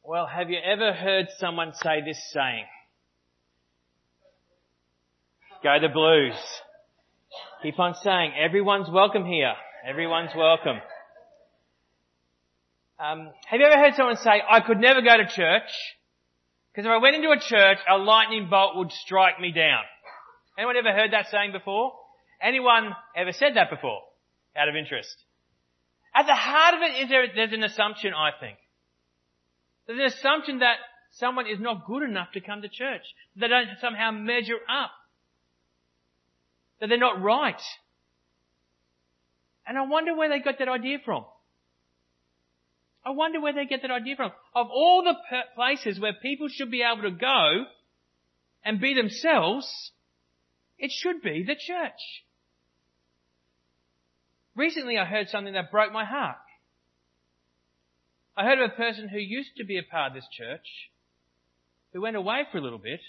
Well, have you ever heard someone say this saying? Go the Blues. Keep on saying, everyone's welcome here. Everyone's welcome. Have you ever heard someone say, I could never go to church because if I went into a church, a lightning bolt would strike me down? Anyone ever heard that saying before? Anyone ever said that before? Out of interest. At the heart of it there's an assumption, I think. There's an assumption that someone is not good enough to come to church. They don't somehow measure up. That they're not right. And I wonder where they got that idea from. I wonder where they get that idea from. Of all the places where people should be able to go and be themselves, it should be the church. Recently I heard something that broke my heart. I heard of a person who used to be a part of this church, who went away for a little bit,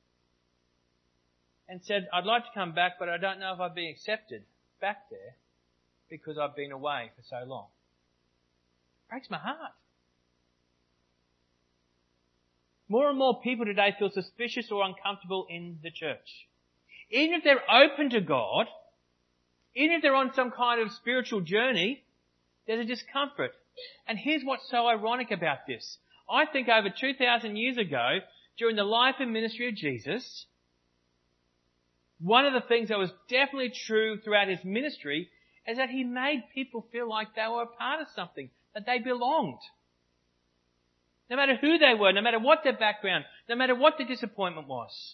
and said, I'd like to come back, but I don't know if I've been accepted back there because I've been away for so long. Breaks my heart. More and more people today feel suspicious or uncomfortable in the church. Even if they're open to God, even if they're on some kind of spiritual journey, there's a discomfort. And here's what's so ironic about this. I think over 2,000 years ago, during the life and ministry of Jesus, one of the things that was definitely true throughout his ministry is that he made people feel like they were a part of something, that they belonged. No matter who they were, no matter what their background, no matter what the disappointment was.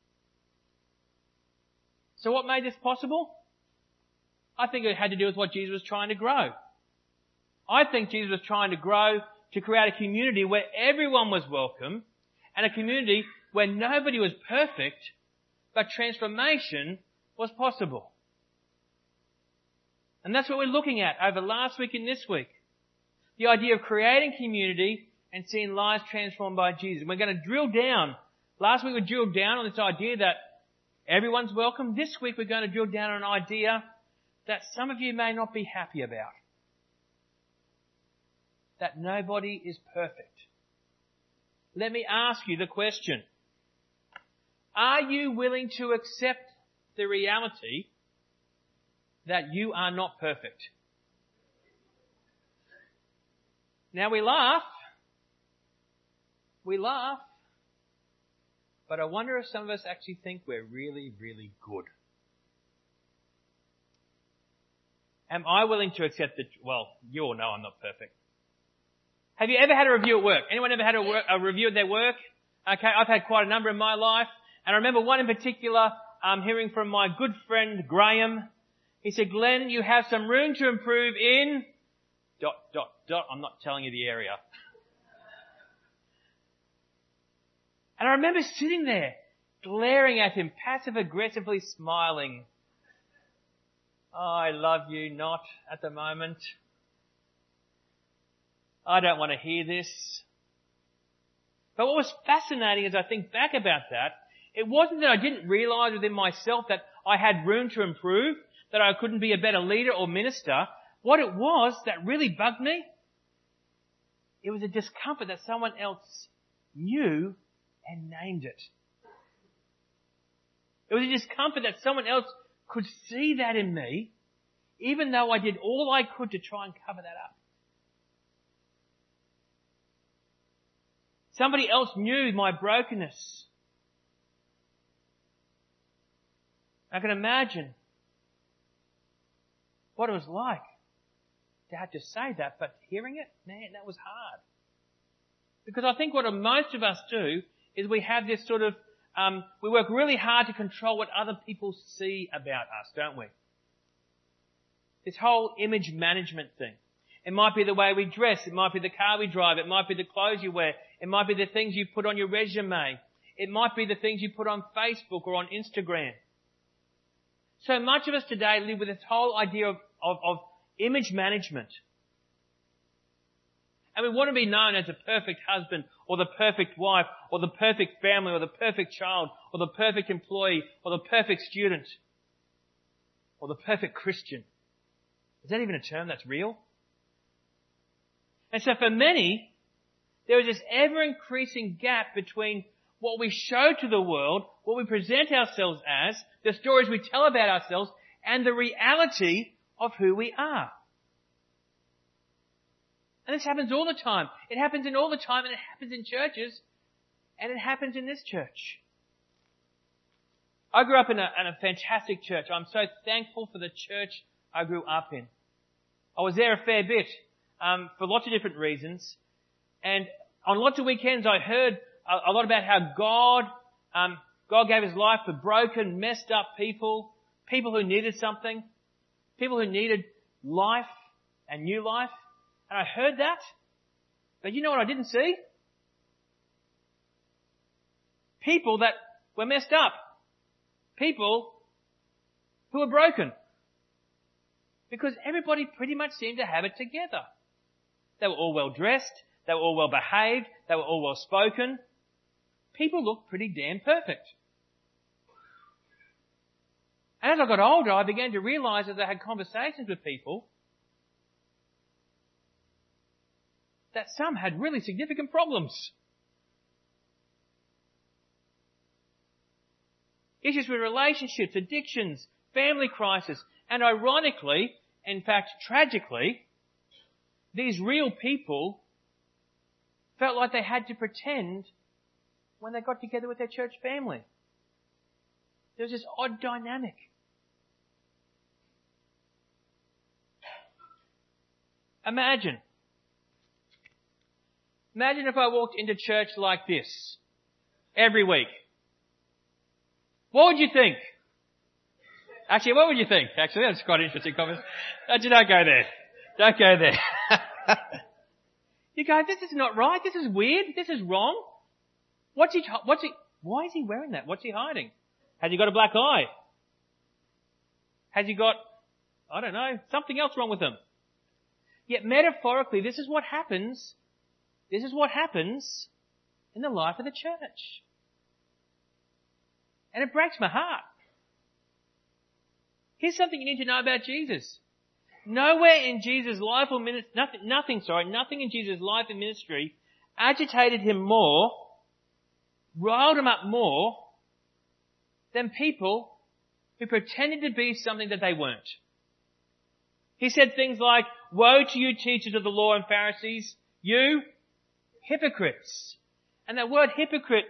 So what made this possible? I think it had to do with what Jesus was trying to grow. I think Jesus was trying to grow to create a community where everyone was welcome and a community where nobody was perfect, but transformation was possible. And that's what we're looking at over last week and this week. The idea of creating community and seeing lives transformed by Jesus. And we're going to drill down. Last week we drilled down on this idea that everyone's welcome. This week we're going to drill down on an idea that some of you may not be happy about. That nobody is perfect. Let me ask you the question. Are you willing to accept the reality that you are not perfect? Now we laugh, but I wonder if some of us actually think we're really, really good. Am I willing to accept well, you all know I'm not perfect. Have you ever had a review at work? Anyone ever had a review at their work? Okay, I've had quite a number in my life. And I remember one in particular, hearing from my good friend Graham. He said, Glenn, you have some room to improve in ... I'm not telling you the area. And I remember sitting there, glaring at him, passive-aggressively smiling. Oh, I love you not at the moment. I don't want to hear this. But what was fascinating as I think back about that, it wasn't that I didn't realise within myself that I had room to improve, that I couldn't be a better leader or minister. What it was that really bugged me, it was a discomfort that someone else knew and named it. It was a discomfort that someone else could see that in me, even though I did all I could to try and cover that up. Somebody else knew my brokenness. I can imagine what it was like to have to say that, but hearing it, man, that was hard. Because I think what most of us do is we have this sort of, we work really hard to control what other people see about us, don't we? This whole image management thing. It might be the way we dress. It might be the car we drive. It might be the clothes you wear. It might be the things you put on your resume. It might be the things you put on Facebook or on Instagram. So much of us today live with this whole idea of image management. And we want to be known as the perfect husband or the perfect wife or the perfect family or the perfect child or the perfect employee or the perfect student or the perfect Christian. Is that even a term that's real? And so for many, There is this ever-increasing gap between what we show to the world, what we present ourselves as, the stories we tell about ourselves, and the reality of who we are. And this happens all the time. It happens all the time, and it happens in churches, and it happens in this church. I grew up in a fantastic church. I'm so thankful for the church I grew up in. I was there a fair bit, for lots of different reasons. And on lots of weekends I heard a lot about how God gave His life for broken, messed up people who needed something, people who needed life and new life. And I heard that. But you know what I didn't see? People that were messed up. People who were broken. Because everybody pretty much seemed to have it together. They were all well dressed. They were all well behaved. They were all well spoken. People looked pretty damn perfect. And as I got older, I began to realise as I had conversations with people that some had really significant problems. Issues with relationships, addictions, family crisis. And ironically, in fact tragically, these real people felt like they had to pretend when they got together with their church family. There was this odd dynamic. Imagine if I walked into church like this every week. What would you think? Actually, what would you think? Actually, that's quite an interesting comment. Actually, don't go there. Don't go there. You go, this is not right. This is weird. This is wrong. Why is he wearing that? What's he hiding? Has he got a black eye? Has he got, I don't know, something else wrong with him? Yet metaphorically, this is what happens. This is what happens in the life of the church. And it breaks my heart. Here's something you need to know about Jesus. Nowhere in Jesus' life or ministry, nothing in Jesus' life and ministry agitated him more, riled him up more than people who pretended to be something that they weren't. He said things like, "Woe to you, teachers of the law and Pharisees, you hypocrites." And that word hypocrite,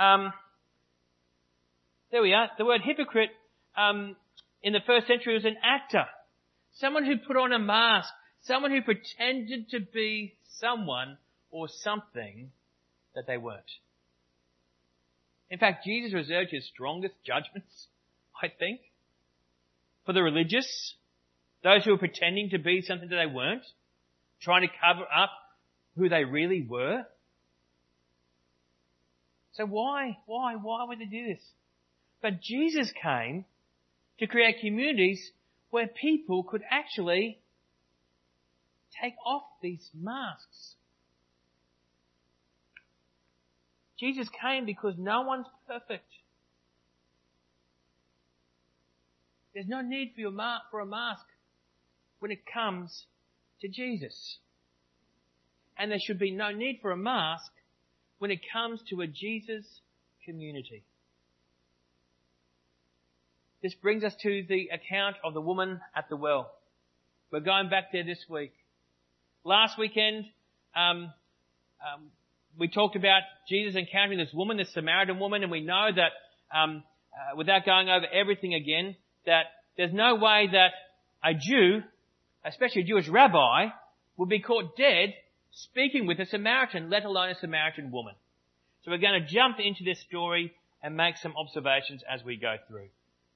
there we are. The word hypocrite, in the first century was an actor. Someone who put on a mask. Someone who pretended to be someone or something that they weren't. In fact, Jesus reserved his strongest judgments, I think, for the religious, those who were pretending to be something that they weren't, trying to cover up who they really were. So why would they do this? But Jesus came to create communities where people could actually take off these masks. Jesus came because no one's perfect. There's no need for a mask when it comes to Jesus. And there should be no need for a mask when it comes to a Jesus community. This brings us to the account of the woman at the well. We're going back there this week. Last weekend, we talked about Jesus encountering this woman, this Samaritan woman, and we know that, without going over everything again, that there's no way that a Jew, especially a Jewish rabbi, would be caught dead speaking with a Samaritan, let alone a Samaritan woman. So we're going to jump into this story and make some observations as we go through.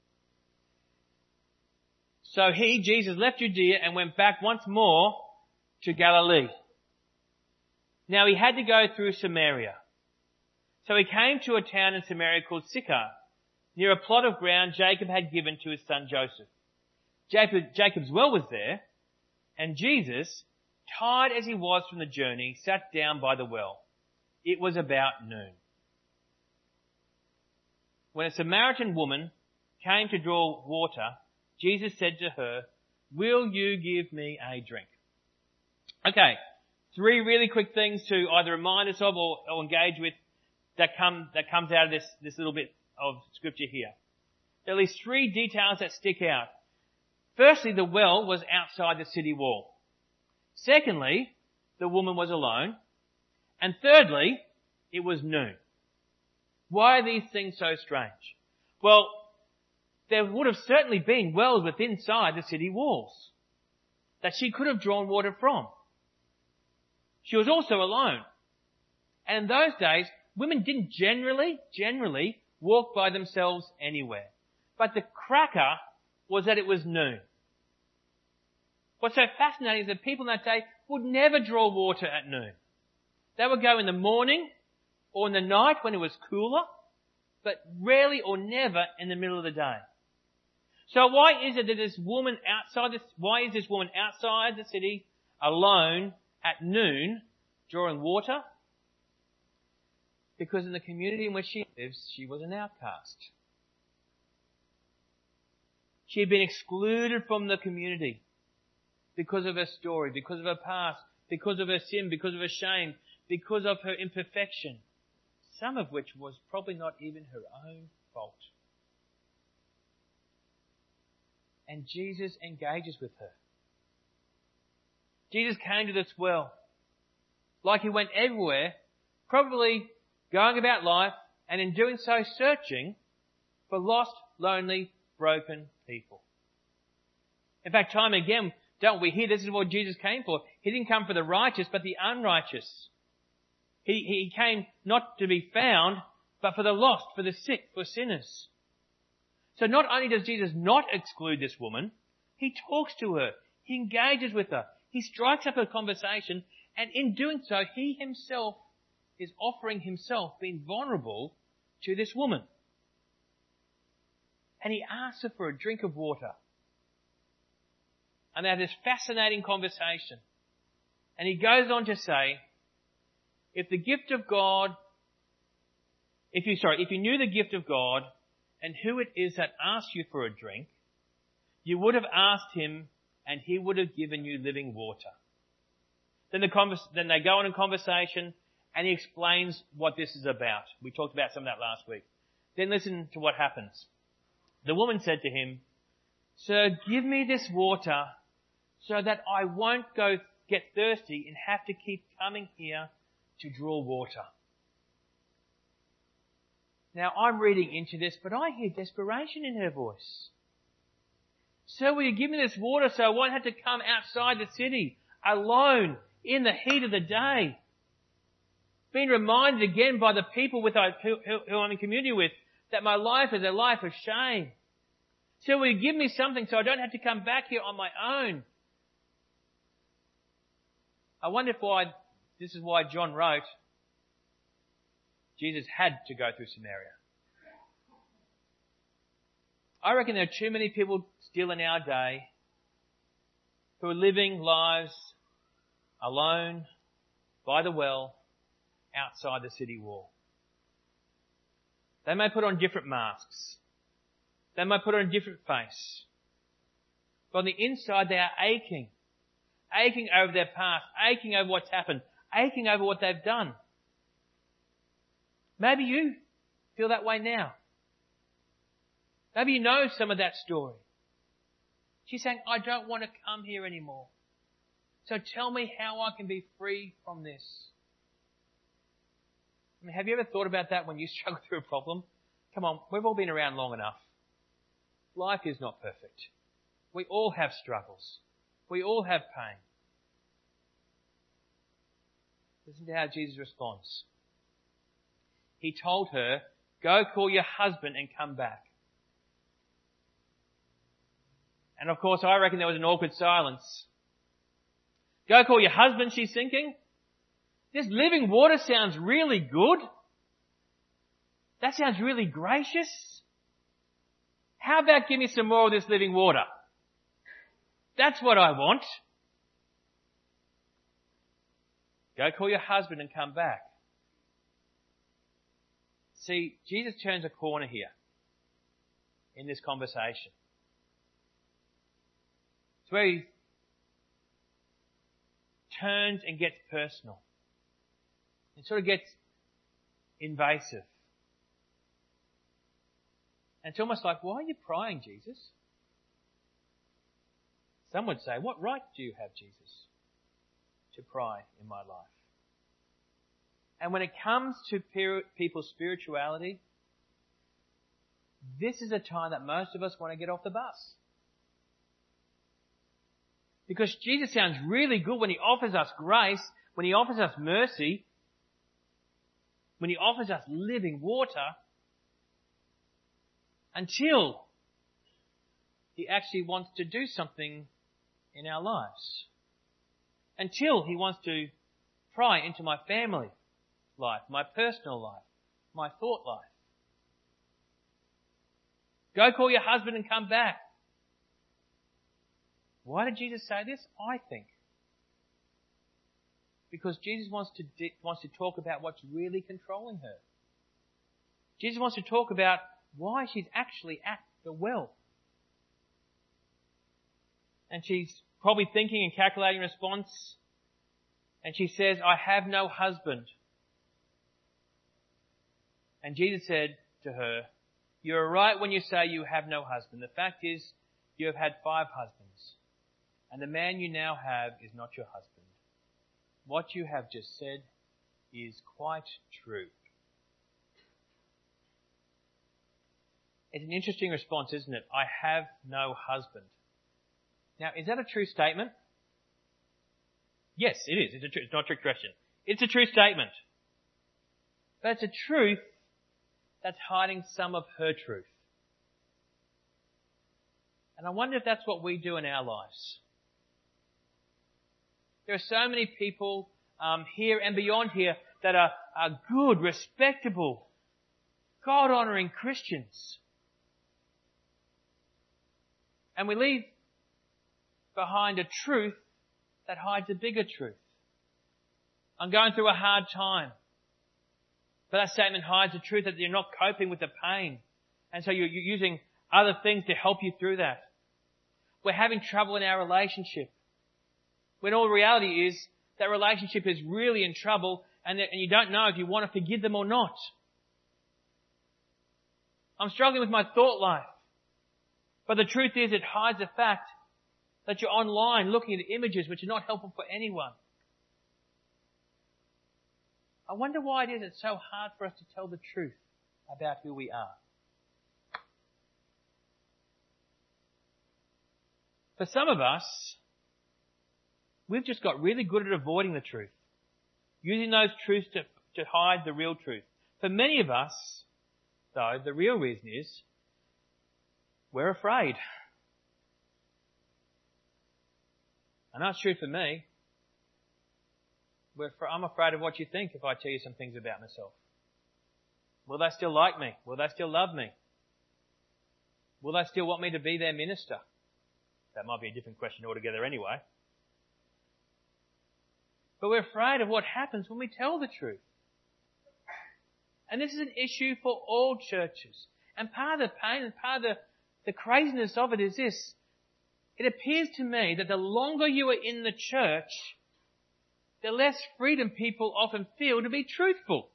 So Jesus, left Judea and went back once more to Galilee. Now he had to go through Samaria. So he came to a town in Samaria called Sychar, near a plot of ground Jacob had given to his son Joseph. Jacob's well was there, and Jesus, tired as he was from the journey, sat down by the well. It was about noon. When a Samaritan woman came to draw water, Jesus said to her, "Will you give me a drink?" Okay, Three really quick things to either remind us of or engage with that comes out of this little bit of scripture here. There are at least three details that stick out. Firstly, the well was outside the city wall. Secondly, the woman was alone. And thirdly, it was noon. Why are these things so strange? Well, there would have certainly been wells within inside the city walls that she could have drawn water from. She was also alone. And in those days, women didn't generally walk by themselves anywhere. But the cracker was that it was noon. What's so fascinating is that people in that day would never draw water at noon. They would go in the morning or in the night when it was cooler, but rarely or never in the middle of the day. So why is it that this woman outside the city alone at noon drawing water? Because in the community in which she lives, she was an outcast. She had been excluded from the community because of her story, because of her past, because of her sin, because of her shame, because of her imperfection, some of which was probably not even her own fault. And Jesus engages with her. Jesus came to this well, like he went everywhere, probably going about life, and in doing so searching for lost, lonely, broken people. In fact, time and again, don't we hear this is what Jesus came for? He didn't come for the righteous, but the unrighteous. He came not to be found, but for the lost, for the sick, for sinners. So not only does Jesus not exclude this woman, he talks to her. He engages with her. He strikes up a conversation, and in doing so, he himself is offering himself, being vulnerable to this woman. And he asks her for a drink of water. And they have this fascinating conversation. And he goes on to say, if you knew the gift of God and who it is that asks you for a drink, you would have asked him and he would have given you living water. Then they go on in conversation and he explains what this is about. We talked about some of that last week. Then listen to what happens. The woman said to him, "Sir, give me this water so that I won't get thirsty and have to keep coming here to draw water." Now I'm reading into this, but I hear desperation in her voice. "Sir, will you give me this water so I won't have to come outside the city, alone, in the heat of the day?" Being reminded again by the people who I'm in community with that my life is a life of shame. "So will you give me something so I don't have to come back here on my own?" I wonder if this is why John wrote, Jesus had to go through Samaria. I reckon there are too many people still in our day who are living lives alone, by the well, outside the city wall. They may put on different masks. They may put on a different face. But on the inside they are aching over their past, aching over what's happened, aching over what they've done. Maybe you feel that way now. Maybe you know some of that story. She's saying, "I don't want to come here anymore. So tell me how I can be free from this." I mean, have you ever thought about that when you struggle through a problem? Come on, we've all been around long enough. Life is not perfect. We all have struggles. We all have pain. Listen to how Jesus responds. He told her, "Go call your husband and come back." And of course, I reckon there was an awkward silence. "Go call your husband," she's thinking. This living water sounds really good. That sounds really gracious. How about give me some more of this living water? That's what I want. "Go call your husband and come back." See, Jesus turns a corner here in this conversation. It's where he turns and gets personal. It sort of gets invasive. And it's almost like, why are you prying, Jesus? Some would say, what right do you have, Jesus, to pry in my life? And when it comes to people's spirituality, this is a time that most of us want to get off the bus. Because Jesus sounds really good when He offers us grace, when He offers us mercy, when He offers us living water, until He actually wants to do something in our lives. Until He wants to pry into my family life, my personal life, my thought life. Go call your husband and come back. Why did Jesus say this? I think because Jesus wants to talk about what's really controlling her. Jesus wants to talk about why she's actually at the well. And she's probably thinking and calculating response. And she says, I have no husband. And Jesus said to her, you are right when you say you have no husband. The fact is, you have had 5 husbands. And the man you now have is not your husband. What you have just said is quite true. It's an interesting response, isn't it? I have no husband. Now, is that a true statement? Yes, it is. It's not a trick question. It's a true statement. But it's a truth that's hiding some of her truth. And I wonder if that's what we do in our lives. There are so many people here and beyond here that are good, respectable, God-honouring Christians. And we leave behind a truth that hides a bigger truth. I'm going through a hard time. But that statement hides the truth that you're not coping with the pain. And so you're using other things to help you through that. We're having trouble in our relationship. When all reality is that relationship is really in trouble and you don't know if you want to forgive them or not. I'm struggling with my thought life. But the truth is it hides the fact that you're online looking at images which are not helpful for anyone. I wonder why it is it's so hard for us to tell the truth about who we are. For some of us, we've just got really good at avoiding the truth, using those truths to hide the real truth. For many of us, though, the real reason is we're afraid. And that's true for me. I'm afraid of what you think if I tell you some things about myself. Will they still like me? Will they still love me? Will they still want me to be their minister? That might be a different question altogether anyway. But we're afraid of what happens when we tell the truth. And this is an issue for all churches. And part of the pain and part of the craziness of it is this. It appears to me that the longer you are in the church, the less freedom people often feel to be truthful.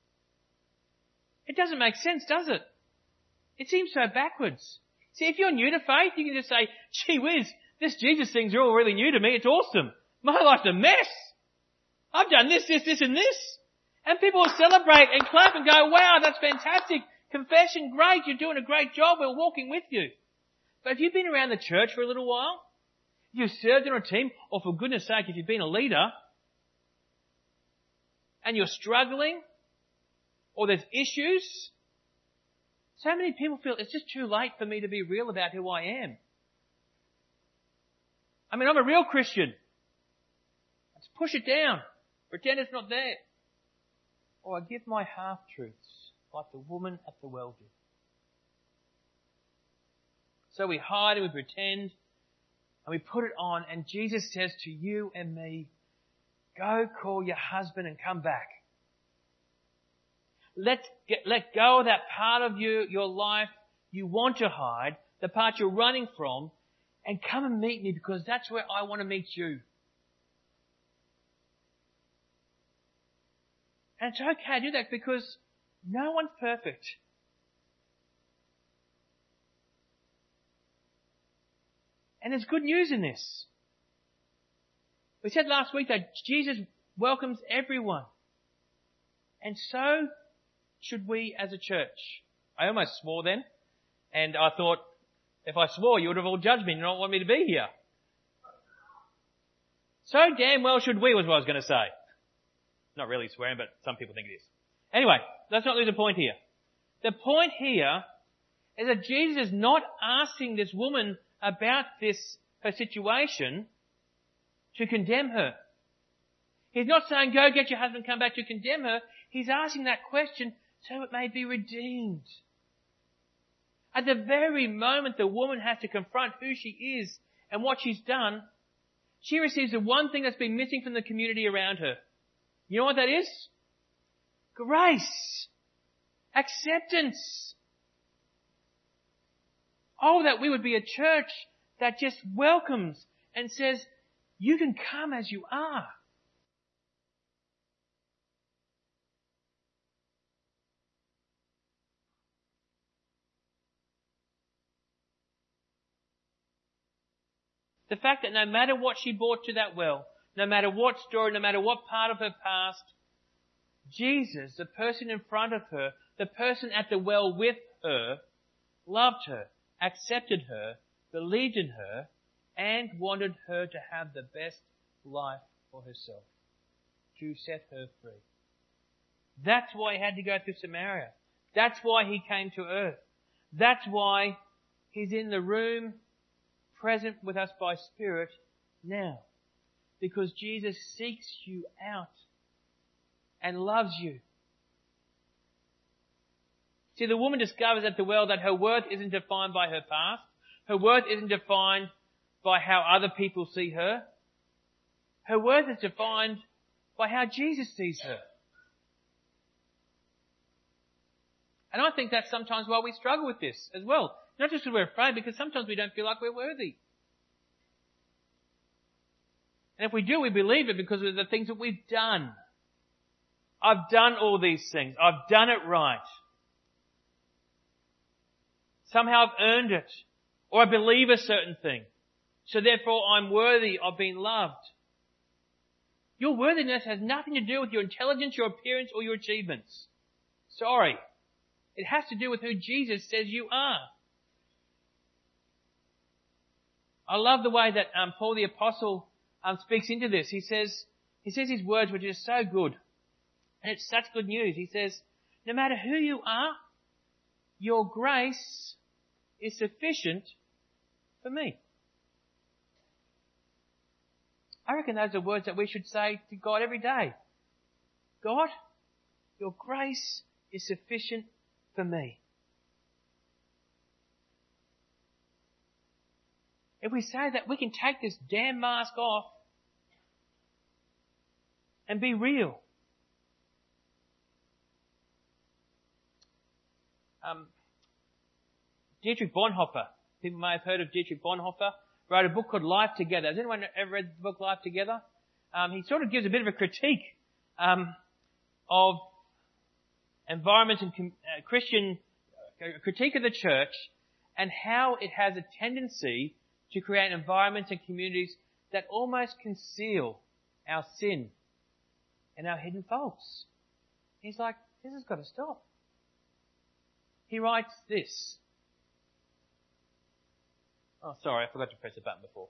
It doesn't make sense, does it? It seems so backwards. See, if you're new to faith, you can just say, gee whiz, this Jesus thing's all really new to me. It's awesome. My life's a mess. I've done this, and this. And people will celebrate and clap and go, wow, that's fantastic. Confession, great. You're doing a great job. We're walking with you. But if you've been around the church for a little while, if you've served on a team, or for goodness sake, if you've been a leader, and you're struggling, or there's issues, so many people feel it's just too late for me to be real about who I am. I mean, I'm a real Christian. Let's push it down. Pretend it's not there. Or I give my half-truths like the woman at the well did. So we hide and we pretend and we put it on, and Jesus says to you and me, go call your husband and come back. Let go of that part of your life you want to hide, the part you're running from, and come and meet me because that's where I want to meet you. And it's okay to do that because no one's perfect. And there's good news in this. We said last week that Jesus welcomes everyone. And so should we as a church. I almost swore then. And I thought, if I swore, you would have all judged me and not want me to be here. So damn well should we was what I was going to say. Not really swearing, but some people think it is. Anyway, let's not lose a point here. The point here is that Jesus is not asking this woman about her situation, to condemn her. He's not saying, go get your husband, come back, to condemn her. He's asking that question so it may be redeemed. At the very moment the woman has to confront who she is and what she's done, she receives the one thing that's been missing from the community around her. You know what that is? Grace. Acceptance. Oh, that we would be a church that just welcomes and says, you can come as you are. The fact that no matter what she brought to that well, no matter what story, no matter what part of her past, Jesus, the person in front of her, the person at the well with her, loved her, accepted her, believed in her, and wanted her to have the best life for herself, to set her free. That's why he had to go through Samaria. That's why he came to earth. That's why he's in the room, present with us by Spirit now. Because Jesus seeks you out and loves you. See, the woman discovers at the well that her worth isn't defined by her past. Her worth isn't defined by how other people see her. Her worth is defined by how Jesus sees her. And I think that's sometimes why we struggle with this as well. Not just because we're afraid, because sometimes we don't feel like we're worthy. And if we do, we believe it because of the things that we've done. I've done all these things. I've done it right. Somehow I've earned it. Or I believe a certain thing. So therefore I'm worthy of being loved. Your worthiness has nothing to do with your intelligence, your appearance, or your achievements. Sorry. It has to do with who Jesus says you are. I love the way that Paul the Apostle speaks into this. He says his words, which are so good. And it's such good news. He says, no matter who you are, your grace is sufficient for me. I reckon those are words that we should say to God every day. God, your grace is sufficient for me. If we say that, we can take this damn mask off and be real. Dietrich Bonhoeffer, people may have heard of Dietrich Bonhoeffer, wrote a book called Life Together. Has anyone ever read the book Life Together? He sort of gives a bit of a critique of environment and critique of the church and how it has a tendency to create environments and communities that almost conceal our sin and our hidden faults. He's like, this has got to stop. He writes this. Oh, sorry, I forgot to press the button before.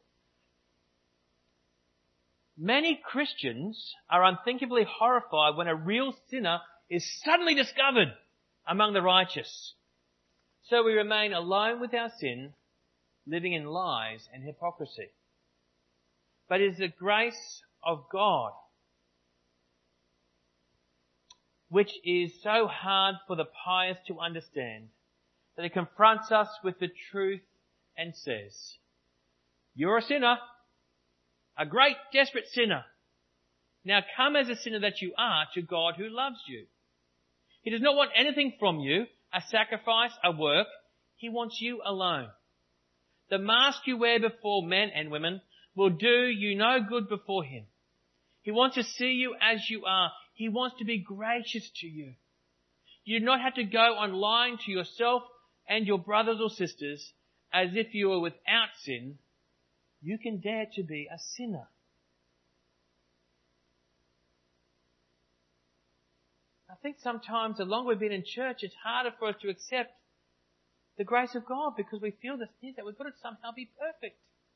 Many Christians are unthinkably horrified when a real sinner is suddenly discovered among the righteous. So we remain alone with our sin, living in lies and hypocrisy. But it is the grace of God which is so hard for the pious to understand that it confronts us with the truth and says, you're a sinner, a great desperate sinner. Now come as a sinner that you are to God who loves you. He does not want anything from you, a sacrifice, a work. He wants you alone. The mask you wear before men and women will do you no good before Him. He wants to see you as you are. He wants to be gracious to you. You do not have to go on lying to yourself and your brothers or sisters as if you were without sin. You can dare to be a sinner. I think sometimes the longer we've been in church, it's harder for us to accept the grace of God because we feel that we've got to somehow be perfect.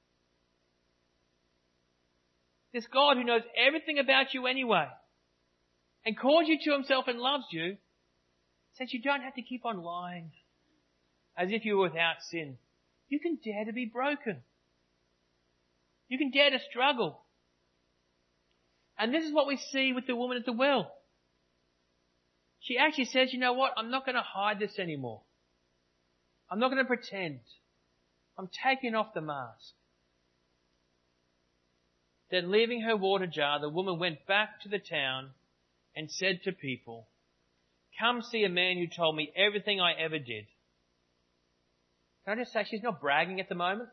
This God who knows everything about you anyway and calls you to himself and loves you says you don't have to keep on lying as if you were without sin. You can dare to be broken. You can dare to struggle. And this is what we see with the woman at the well. She actually says, you know what, I'm not going to hide this anymore. I'm not going to pretend. I'm taking off the mask. Then leaving her water jar, the woman went back to the town and said to people, come see a man who told me everything I ever did. Can I just say, she's not bragging at the moment.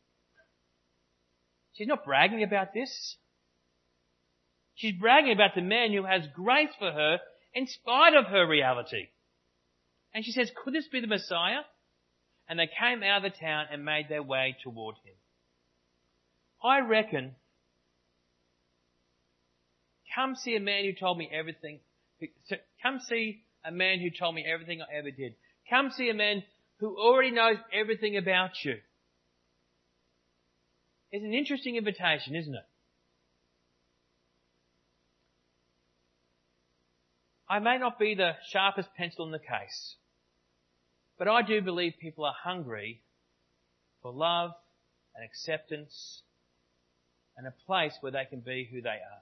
She's not bragging about this. She's bragging about the man who has grace for her in spite of her reality. And she says, could this be the Messiah? And they came out of the town and made their way toward him. I reckon, come see a man who told me everything. Come see a man who told me everything I ever did. Come see a man who already knows everything about you. It's an interesting invitation, isn't it? I may not be the sharpest pencil in the case, but I do believe people are hungry for love and acceptance and a place where they can be who they are.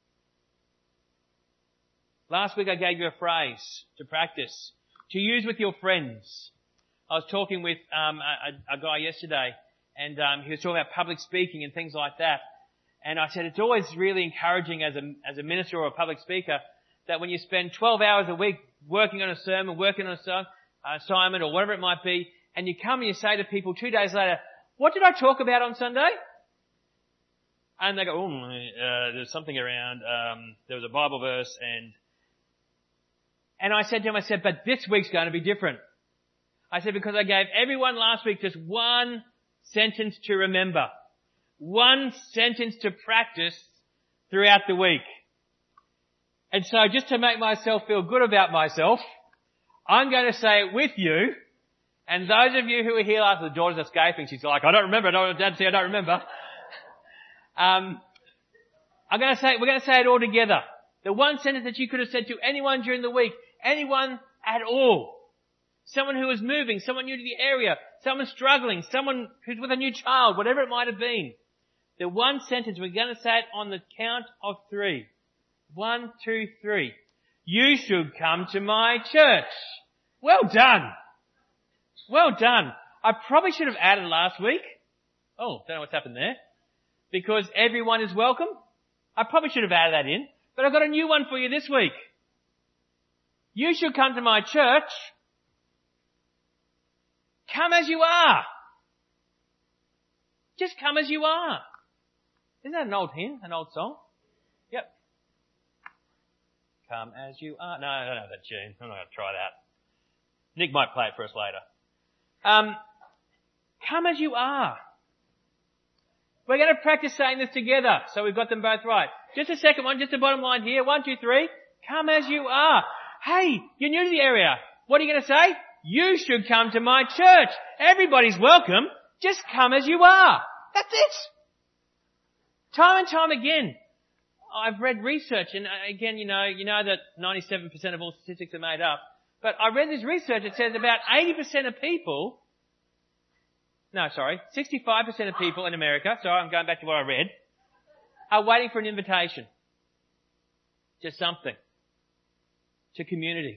Last week I gave you a phrase to practice, to use with your friends. I was talking with a guy yesterday, and he was talking about public speaking and things like that. And I said it's always really encouraging as a minister or a public speaker that when you spend 12 hours a week working on a sermon, working on an assignment or whatever it might be, and you come and you say to people 2 days later, what did I talk about on Sunday? And they go, there's something around, there was a Bible verse, and I said to him, but this week's going to be different. I said, because I gave everyone last week just one sentence to remember, one sentence to practice throughout the week. And so just to make myself feel good about myself, I'm going to say it with you. And those of you who are here last, the daughter's escaping. She's like, I don't remember. I don't want Dad to say I don't remember. we're going to say it all together. The one sentence that you could have said to anyone during the week, anyone at all. Someone who was moving, someone new to the area, someone struggling, someone who's with a new child, whatever it might have been. The one sentence, we're going to say it on the count of 3. 1, 2, 3. You should come to my church. Well done. Well done. I probably should have added last week. Oh, don't know what's happened there. Because everyone is welcome. I probably should have added that in. But I've got a new one for you this week. You should come to my church. Come as you are. Just come as you are. Isn't that an old hymn, an old song? Yep. Come as you are. No, I don't know that tune. I'm not going to try that. Nick might play it for us later. Come as you are. We're going to practice saying this together, so we've got them both right. Just a second one, just the bottom line here. 1, 2, 3. Come as you are. Hey, you're new to the area. What are you going to say? You should come to my church. Everybody's welcome. Just come as you are. That's it. Time and time again, I've read research, and again, you know that 97% of all statistics are made up. But I read this research that says about 80% of people, 65% of people in America, sorry, I'm going back to what I read, are waiting for an invitation to something, to community.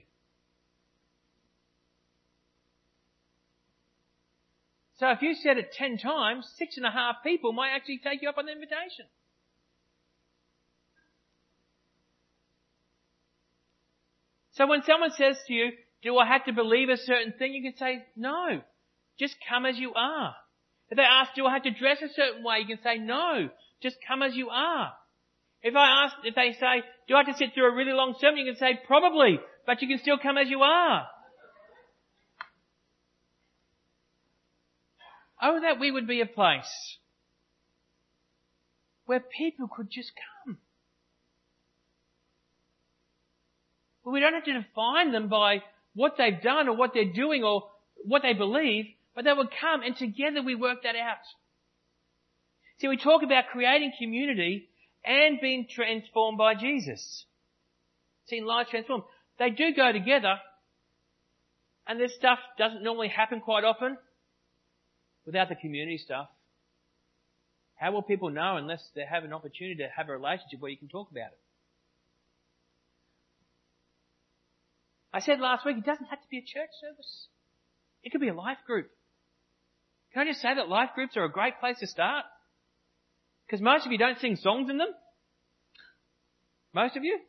So if you said it 10 times, 6.5 people might actually take you up on the invitation. So when someone says to you, do I have to believe a certain thing? You can say, no, just come as you are. If they ask, do I have to dress a certain way? You can say, no, just come as you are. If they say, do I have to sit through a really long sermon? You can say, probably, but you can still come as you are. Oh, that we would be a place where people could just come. Well, we don't have to define them by what they've done or what they're doing or what they believe, but they would come and together we work that out. See, we talk about creating community and being transformed by Jesus. Seeing lives transformed. They do go together, and this stuff doesn't normally happen quite often without the community stuff. How will people know unless they have an opportunity to have a relationship where you can talk about it? I said last week, it doesn't have to be a church service. It could be a life group. Can I just say that life groups are a great place to start? Because most of you don't sing songs in them. Most of you.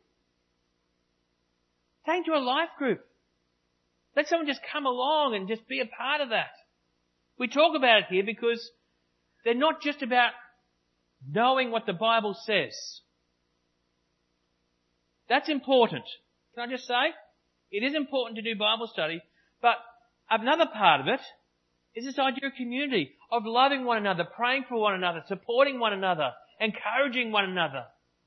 Take to a life group. Let someone just come along and just be a part of that. We talk about it here because they're not just about knowing what the Bible says. That's important. Can I just say? It is important to do Bible study, but another part of it is this idea of community, of loving one another, praying for one another, supporting one another, encouraging one another.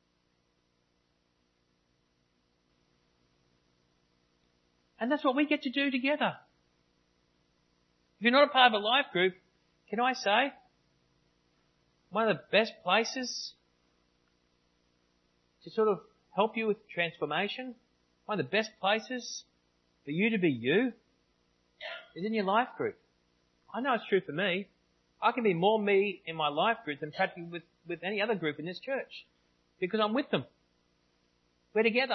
And that's what we get to do together. If you're not a part of a life group, can I say, one of the best places to sort of help you with transformation, one of the best places for you to be you, is in your life group. I know it's true for me. I can be more me in my life group than practically with any other group in this church. Because I'm with them. We're together.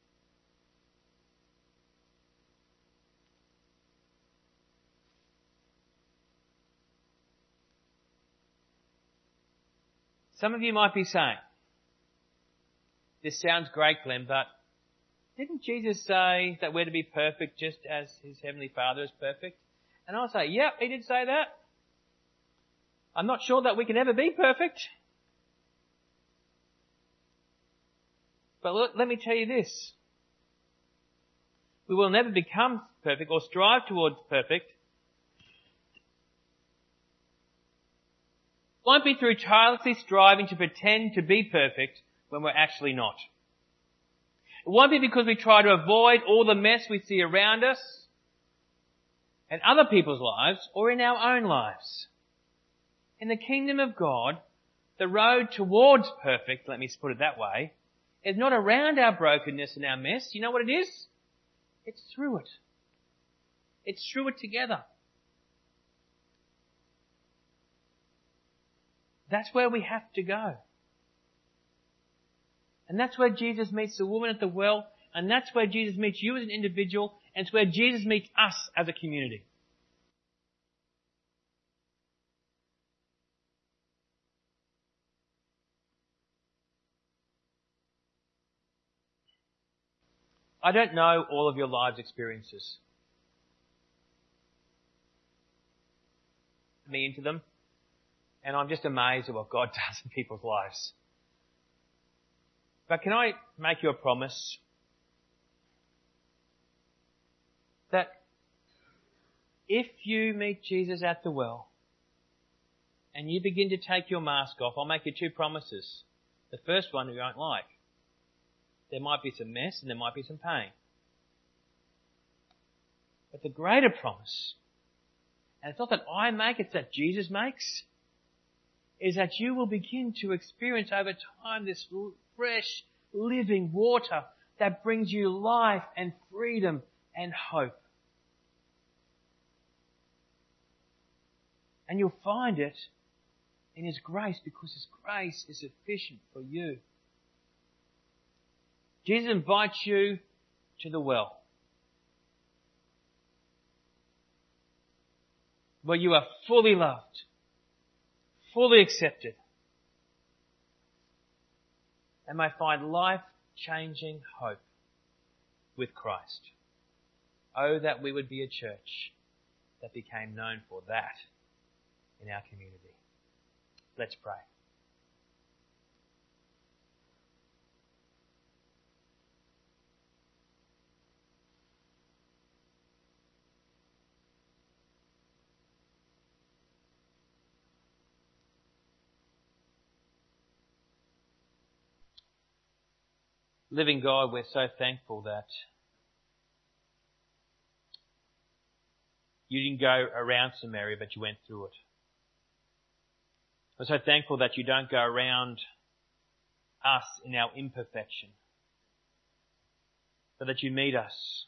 Some of you might be saying, this sounds great, Glenn, but didn't Jesus say that we're to be perfect just as his heavenly Father is perfect? And I'll say, yep, he did say that. I'm not sure that we can ever be perfect. But let me tell you this. We will never become perfect or strive towards perfect. It won't be through tirelessly striving to pretend to be perfect when we're actually not. It won't be because we try to avoid all the mess we see around us and other people's lives or in our own lives. In the kingdom of God, the road towards perfect, let me put it that way, is not around our brokenness and our mess. You know what it is? It's through it. It's through it together. That's where we have to go. And that's where Jesus meets the woman at the well, and that's where Jesus meets you as an individual, and it's where Jesus meets us as a community. I don't know all of your lives' experiences. Me into them, and I'm just amazed at what God does in people's lives. But can I make you a promise that if you meet Jesus at the well and you begin to take your mask off, I'll make you two promises. The first one you won't like. There might be some mess and there might be some pain. But the greater promise, and it's not that I make, it's that Jesus makes, is that you will begin to experience over time this fresh, living water that brings you life and freedom and hope. And you'll find it in His grace because His grace is sufficient for you. Jesus invites you to the well, where you are fully loved, fully accepted, and may find life-changing hope with Christ. Oh, that we would be a church that became known for that in our community. Let's pray. Living God, we're so thankful that you didn't go around Samaria, but you went through it. We're so thankful that you don't go around us in our imperfection, but that you meet us.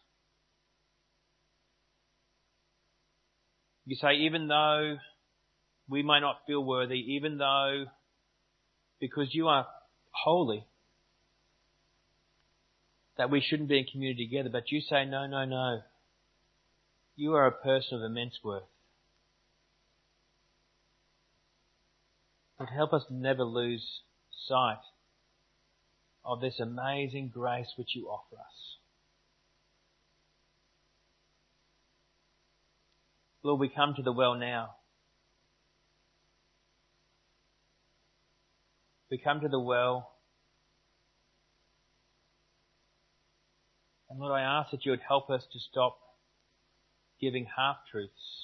You say, even though we may not feel worthy, even though, because you are holy, that we shouldn't be in community together, but you say, no, no, no. You are a person of immense worth. Lord, help us never lose sight of this amazing grace which you offer us. Lord, we come to the well now. We come to the well. And Lord, I ask that you would help us to stop giving half-truths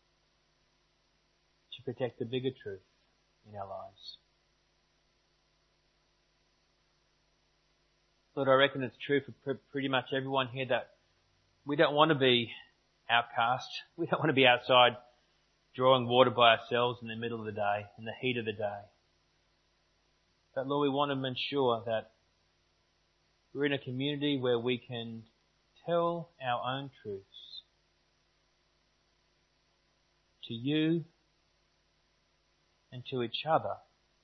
to protect the bigger truth in our lives. Lord, I reckon it's true for pretty much everyone here that we don't want to be outcast. We don't want to be outside drawing water by ourselves in the middle of the day, in the heat of the day. But Lord, we want to ensure that we're in a community where we can tell our own truths to you and to each other,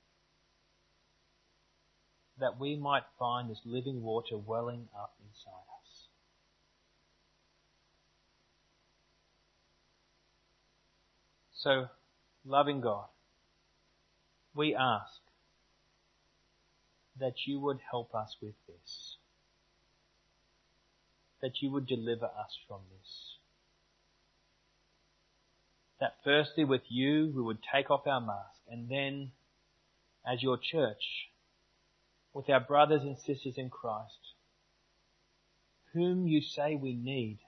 that we might find this living water welling up inside us. So, loving God, we ask that you would help us with this, that you would deliver us from this. That firstly with you we would take off our mask, and then as your church, with our brothers and sisters in Christ, whom you say we need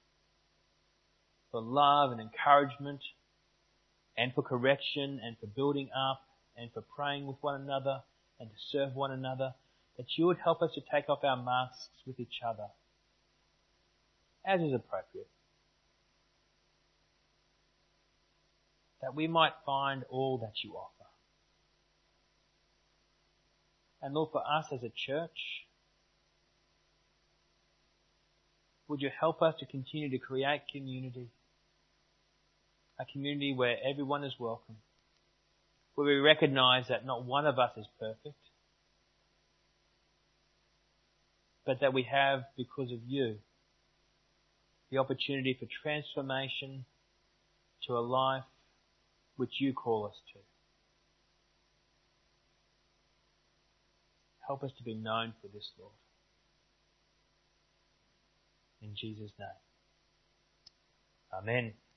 for love and encouragement, and for correction, and for building up, and for praying with one another, and to serve one another, that you would help us to take off our masks with each other, as is appropriate. That we might find all that you offer. And Lord, for us as a church, would you help us to continue to create community, a community where everyone is welcome, where we recognize that not one of us is perfect, but that we have, because of you, the opportunity for transformation to a life which you call us to. Help us to be known for this, Lord. In Jesus' name. Amen.